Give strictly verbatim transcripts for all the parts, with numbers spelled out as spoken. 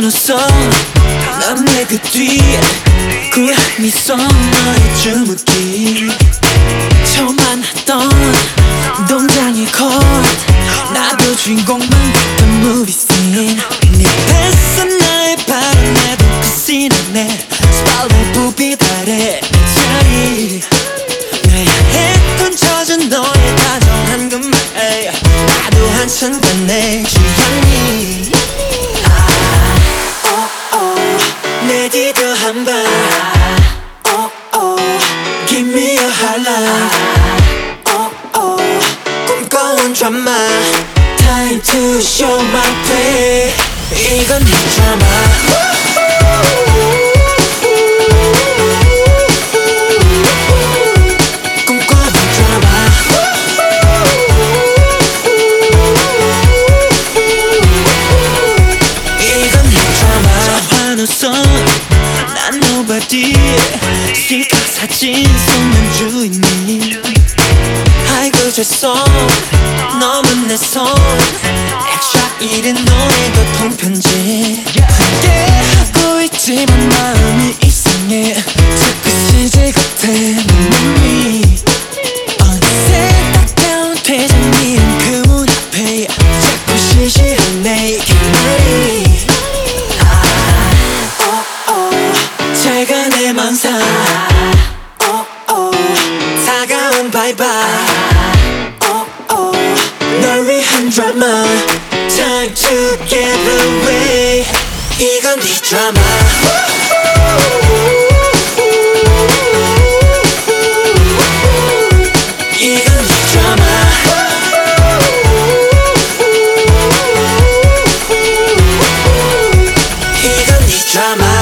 웃어 난 내 그 뒤에 그 미소 너의 주무기 처음 만났던 동장의 컷 나도 주인공만 같은 movie scene 네 뱃속 나의 바람에도 그 씬에 스팔렛 부비 달에 차이 내 향했던 젖은 너의 다정한 그 말 나도 한참 간내 취향이 내 뒤도 한번 oh, oh. Give me a highlight oh, oh. 꿈꿔온 드라마 Time to show my play 이건 네 드라마 꿈꿔온 드라마 이건 네 드라마 환호성 난 nobody 실컷 사진 속는 주인님 아이고 죄송 너무 내 손 extra 일은 너의 교통편지 함께하고 있지만 마음이 이상해 자꾸 씨지 같아 내 몸이 어느새 따가운 퇴장이란 그 문 앞에 자꾸 시시하네 그 말이 잘가 내 맘상 oh, oh. 다가온 바이바이 oh, oh. 널 위한 드라마 Time to get away 이건 네 드라마 이건 네 드라마 이건 네 드라마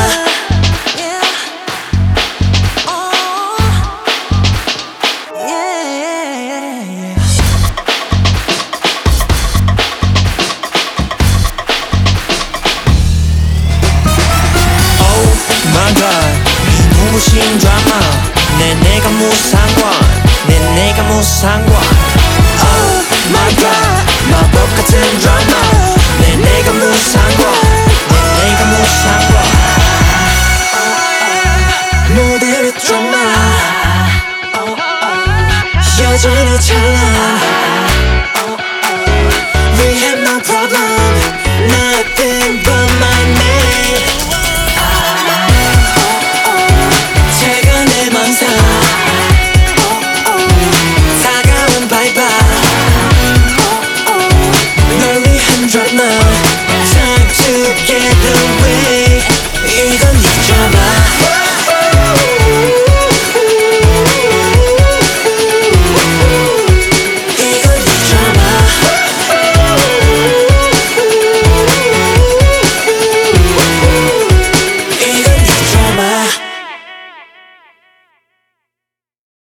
눈부신 드라마 내 내가 무상관 내 내가 무상관 Oh my god 마법 같은 드라마 내 내가 무상관 내 내가 무상관 모델의 드라마 여전히 찬란 We have no problem Nothing but my name 다가온 바이바이 널 위한 드라마 Time to get away